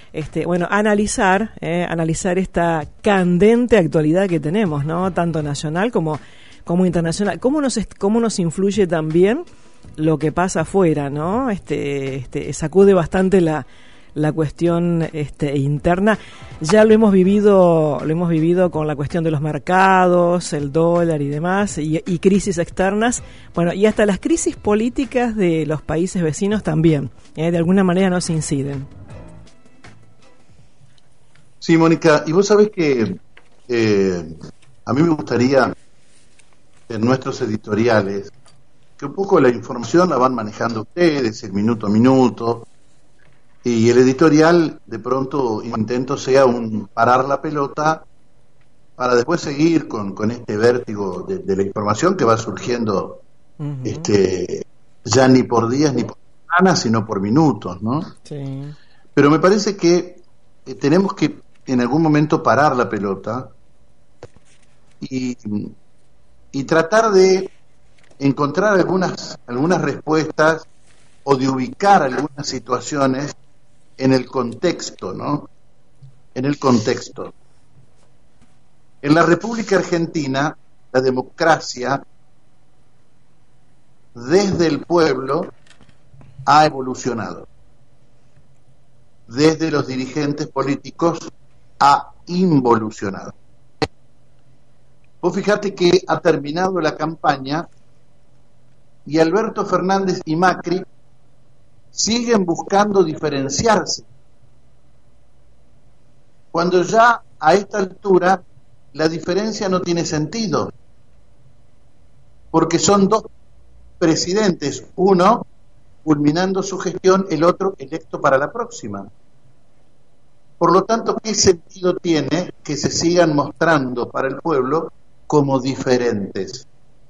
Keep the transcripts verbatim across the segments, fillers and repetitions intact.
este, bueno, analizar, eh, analizar esta candente actualidad que tenemos, ¿no? Tanto nacional como, como internacional. ¿Cómo nos, cómo nos influye también lo que pasa afuera, ¿no? Este, este, sacude bastante la, la cuestión este, interna. Ya lo hemos vivido, lo hemos vivido con la cuestión de los mercados, el dólar y demás, y, y crisis externas, bueno, y hasta las crisis políticas de los países vecinos también, ¿eh? De alguna manera nos inciden. Sí, Mónica, y vos sabés que eh, a mí me gustaría en nuestros editoriales que un poco la información la van manejando ustedes, el minuto a minuto, y el editorial de pronto intento sea un parar la pelota para después seguir con, con este vértigo de, de la información que va surgiendo uh-huh. este ya ni por días ni por semanas, sino por minutos, ¿no? Sí. Pero me parece que eh, tenemos que en algún momento parar la pelota y, y tratar de encontrar algunas, algunas respuestas o de ubicar algunas situaciones en el contexto, ¿no? En el contexto. En la República Argentina, la democracia, desde el pueblo, ha evolucionado. Desde los dirigentes políticos, ha involucionado. Vos fijate que ha terminado la campaña y Alberto Fernández y Macri siguen buscando diferenciarse, cuando ya a esta altura la diferencia no tiene sentido, porque son dos presidentes, uno culminando su gestión, el otro electo para la próxima. Por lo tanto, ¿qué sentido tiene que se sigan mostrando para el pueblo como diferentes?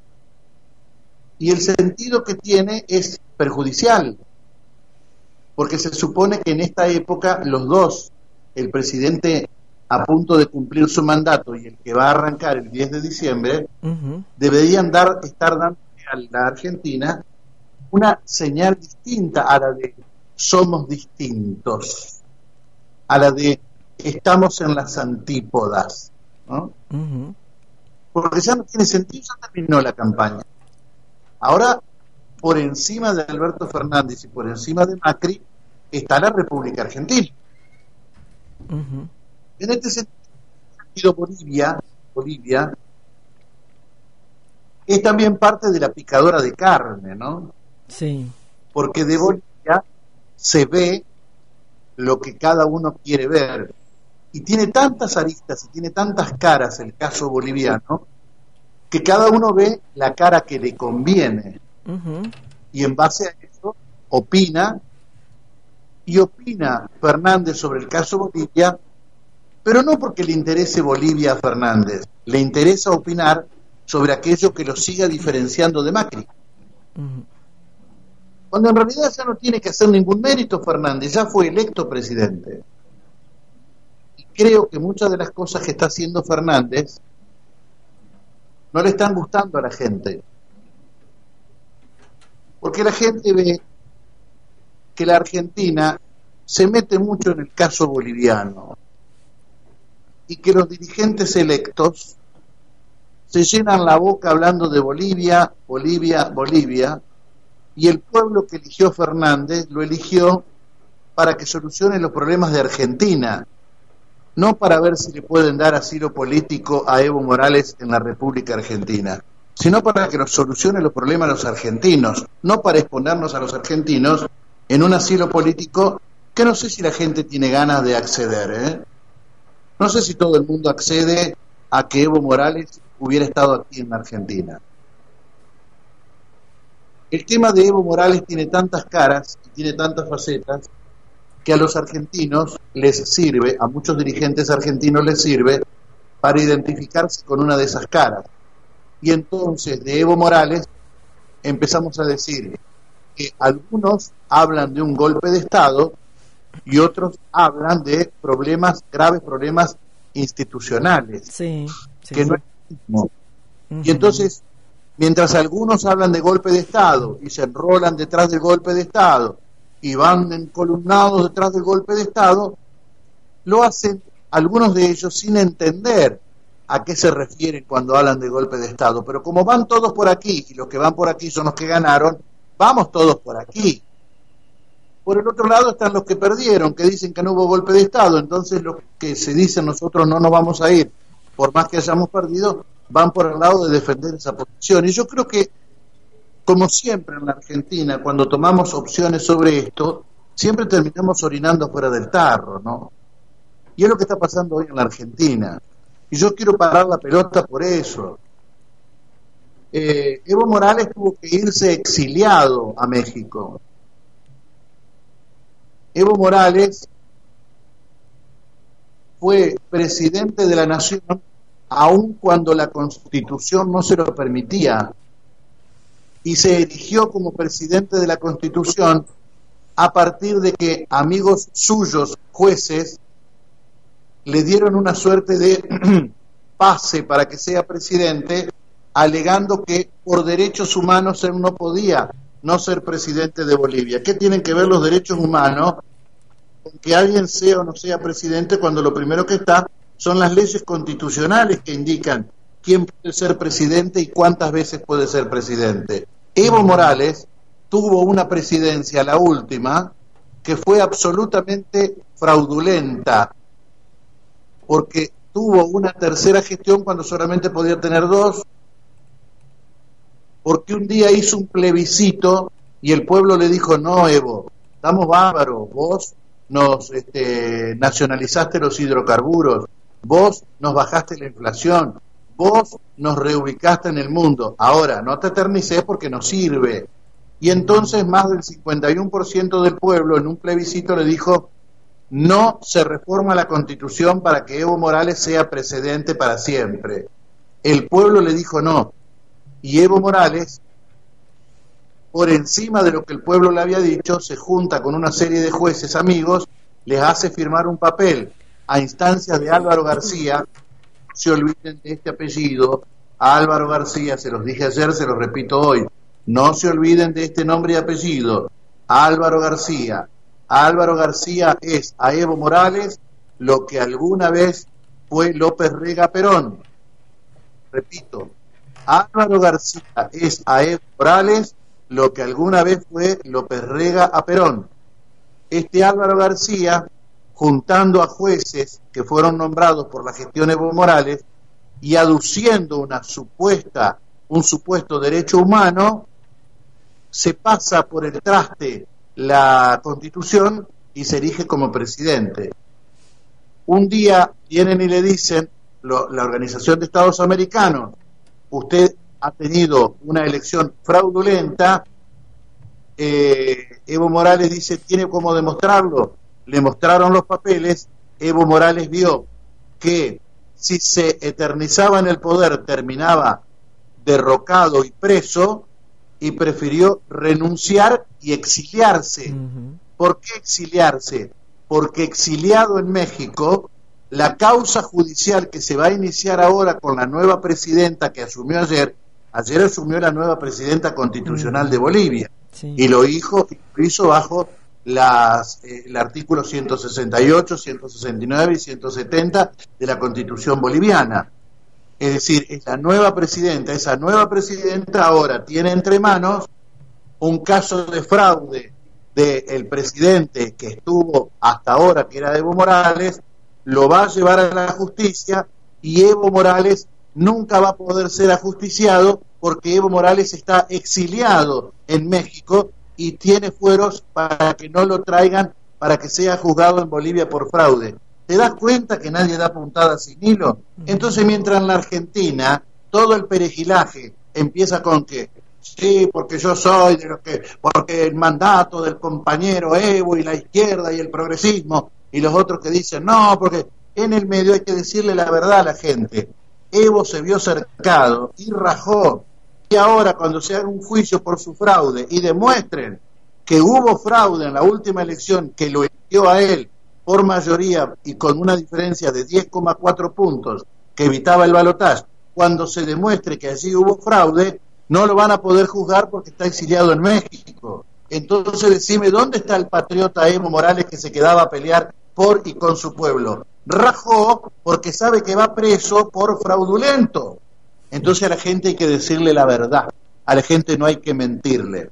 Y el sentido que tiene es perjudicial, porque se supone que en esta época los dos, el presidente a punto de cumplir su mandato y el que va a arrancar el diez de diciembre, uh-huh. deberían dar, estar dando a la Argentina una señal distinta a la de somos distintos, a la de estamos en las antípodas, ¿no? Uh-huh. Porque ya no tiene sentido, ya terminó la campaña. Ahora, por encima de Alberto Fernández y por encima de Macri, está la República Argentina. Uh-huh. En este sentido, Bolivia, Bolivia es también parte de la picadora de carne, ¿no? Sí. Porque de Bolivia se ve lo que cada uno quiere ver. Y tiene tantas aristas y tiene tantas caras el caso boliviano, que cada uno ve la cara que le conviene. Uh-huh. Y en base a eso opina, y opina Fernández sobre el caso Bolivia, pero no porque le interese Bolivia a Fernández, le interesa opinar sobre aquello que lo siga diferenciando de Macri. Uh-huh. Cuando en realidad ya no tiene que hacer ningún mérito Fernández, ya fue electo presidente. Y creo que muchas de las cosas que está haciendo Fernández no le están gustando a la gente, porque la gente ve que la Argentina se mete mucho en el caso boliviano y que los dirigentes electos se llenan la boca hablando de Bolivia, Bolivia, Bolivia, y el pueblo que eligió Fernández lo eligió para que solucione los problemas de Argentina, no para ver si le pueden dar asilo político a Evo Morales en la República Argentina, sino para que nos solucione los problemas a los argentinos, no para exponernos a los argentinos en un asilo político que no sé si la gente tiene ganas de acceder, ¿eh? No sé si todo el mundo accede a que Evo Morales hubiera estado aquí en la Argentina. El tema de Evo Morales tiene tantas caras y tiene tantas facetas que a los argentinos les sirve, a muchos dirigentes argentinos les sirve para identificarse con una de esas caras. Y entonces de Evo Morales empezamos a decir que algunos hablan de un golpe de Estado y otros hablan de problemas, graves problemas institucionales, sí, sí, que sí. no es lo mismo. Uh-huh. Y entonces, mientras algunos hablan de golpe de Estado y se enrolan detrás del golpe de Estado y van encolumnados detrás del golpe de Estado, lo hacen algunos de ellos sin entender a qué se refieren cuando hablan de golpe de Estado, pero como van todos por aquí, y los que van por aquí son los que ganaron, vamos todos por aquí. Por el otro lado están los que perdieron, que dicen que no hubo golpe de Estado, entonces los que se dicen nosotros no nos vamos a ir, por más que hayamos perdido, van por el lado de defender esa posición. Y yo creo que, como siempre en la Argentina, cuando tomamos opciones sobre esto, siempre terminamos orinando fuera del tarro, ¿no? Y es lo que está pasando hoy en la Argentina. Y yo quiero parar la pelota por eso. Eh, Evo Morales tuvo que irse exiliado a México. Evo Morales fue presidente de la nación aun cuando la Constitución no se lo permitía, y se erigió como presidente de la Constitución a partir de que amigos suyos, jueces, le dieron una suerte de pase para que sea presidente, alegando que por derechos humanos él no podía no ser presidente de Bolivia. ¿Qué tienen que ver los derechos humanos con que alguien sea o no sea presidente, cuando lo primero que está son las leyes constitucionales que indican quién puede ser presidente y cuántas veces puede ser presidente? Evo Morales tuvo una presidencia, la última, que fue absolutamente fraudulenta, porque tuvo una tercera gestión cuando solamente podía tener dos, porque un día hizo un plebiscito y el pueblo le dijo: no, Evo, estamos bárbaros, vos nos este, nacionalizaste los hidrocarburos, vos nos bajaste la inflación, vos nos reubicaste en el mundo, ahora no te eternices porque no sirve. Y entonces más del cincuenta y uno por ciento del pueblo en un plebiscito le dijo: no se reforma la Constitución para que Evo Morales sea presidente para siempre. El pueblo le dijo no, y Evo Morales, por encima de lo que el pueblo le había dicho, se junta con una serie de jueces amigos, les hace firmar un papel a instancias de Álvaro García. No se olviden de este apellido, Álvaro García, se los dije ayer, se los repito hoy, no se olviden de este nombre y apellido, Álvaro García. Álvaro García es a Evo Morales lo que alguna vez fue López Rega Perón. Repito, Álvaro García es a Evo Morales lo que alguna vez fue López Rega a Perón. Este Álvaro García, juntando a jueces que fueron nombrados por la gestión Evo Morales y aduciendo una supuesta, un supuesto derecho humano, se pasa por el traste la Constitución y se erige como presidente. Un día vienen y le dicen, lo, la Organización de Estados Americanos: usted ha tenido una elección fraudulenta. eh, Evo Morales dice: ¿tiene cómo demostrarlo? Le mostraron los papeles. Evo Morales vio que si se eternizaba en el poder terminaba derrocado y preso, y prefirió renunciar y exiliarse. Uh-huh. ¿Por qué exiliarse? Porque exiliado en México, la causa judicial que se va a iniciar ahora con la nueva presidenta que asumió ayer, ayer asumió la nueva presidenta constitucional uh-huh. de Bolivia, sí. y lo hizo, lo hizo bajo las, eh, el artículo ciento sesenta y ocho, ciento sesenta y nueve y ciento setenta de la Constitución boliviana. Es decir, es la nueva presidenta, esa nueva presidenta ahora tiene entre manos un caso de fraude del presidente que estuvo hasta ahora, que era Evo Morales, lo va a llevar a la justicia, y Evo Morales nunca va a poder ser ajusticiado porque Evo Morales está exiliado en México y tiene fueros para que no lo traigan para que sea juzgado en Bolivia por fraude. ¿Te das cuenta que nadie da puntada sin hilo? Entonces, mientras en la Argentina todo el perejilaje empieza con que sí, porque yo soy de los que, porque el mandato del compañero Evo y la izquierda y el progresismo, y los otros que dicen no, porque en el medio hay que decirle la verdad a la gente. Evo se vio cercado y rajó, y ahora cuando se haga un juicio por su fraude y demuestren que hubo fraude en la última elección que lo eligió a él por mayoría y con una diferencia de diez coma cuatro puntos que evitaba el balotaje, cuando se demuestre que allí hubo fraude, no lo van a poder juzgar porque está exiliado en México. Entonces decime, ¿dónde está el patriota Evo Morales que se quedaba a pelear por y con su pueblo. Rajó porque sabe que va preso por fraudulento. Entonces a la gente hay que decirle la verdad, a la gente no hay que mentirle.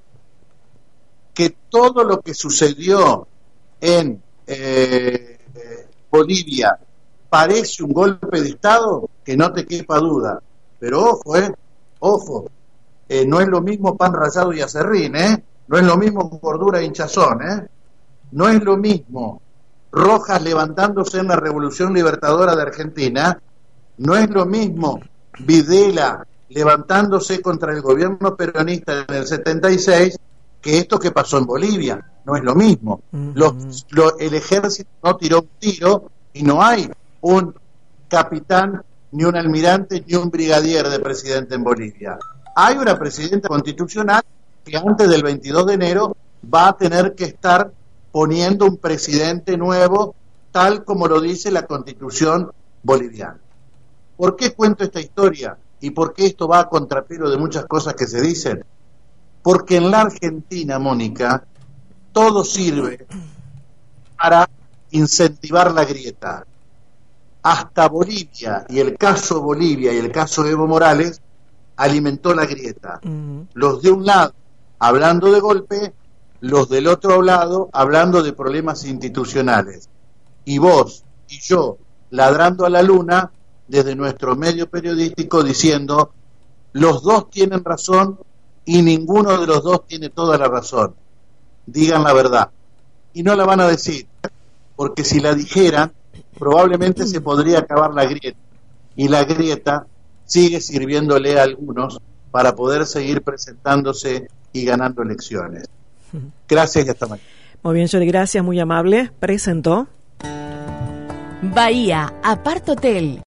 Que todo lo que sucedió en eh, Bolivia parece un golpe de Estado, que no te quepa duda. Pero ojo, eh, ojo, eh, no es lo mismo pan rallado y acerrín, eh, no es lo mismo gordura e hinchazón, eh, no es lo mismo Rojas levantándose en la Revolución Libertadora de Argentina, no es lo mismo Videla levantándose contra el gobierno peronista en el setenta y seis que esto que pasó en Bolivia. No es lo mismo. Uh-huh. Los, lo, el ejército no tiró un tiro y no hay un capitán, ni un almirante, ni un brigadier de presidente en Bolivia. Hay una presidenta constitucional que antes del veintidós de enero va a tener que estar poniendo un presidente nuevo, tal como lo dice la Constitución boliviana. ¿Por qué cuento esta historia? ¿Y por qué esto va a contrapelo de muchas cosas que se dicen? Porque en la Argentina, Mónica, todo sirve para incentivar la grieta. Hasta Bolivia, y el caso Bolivia y el caso Evo Morales, alimentó la grieta. Uh-huh. Los de un lado hablando de golpe, los del otro lado hablando de problemas institucionales. Y vos y yo ladrando a la luna desde nuestro medio periodístico diciendo los dos tienen razón y ninguno de los dos tiene toda la razón. Digan la verdad. Y no la van a decir, porque si la dijeran, probablemente se podría acabar la grieta. Y la grieta sigue sirviéndole a algunos para poder seguir presentándose y ganando elecciones. Gracias y hasta mañana. Muy bien, Johnny, gracias, muy amable. Presentó Bahía Apart Hotel.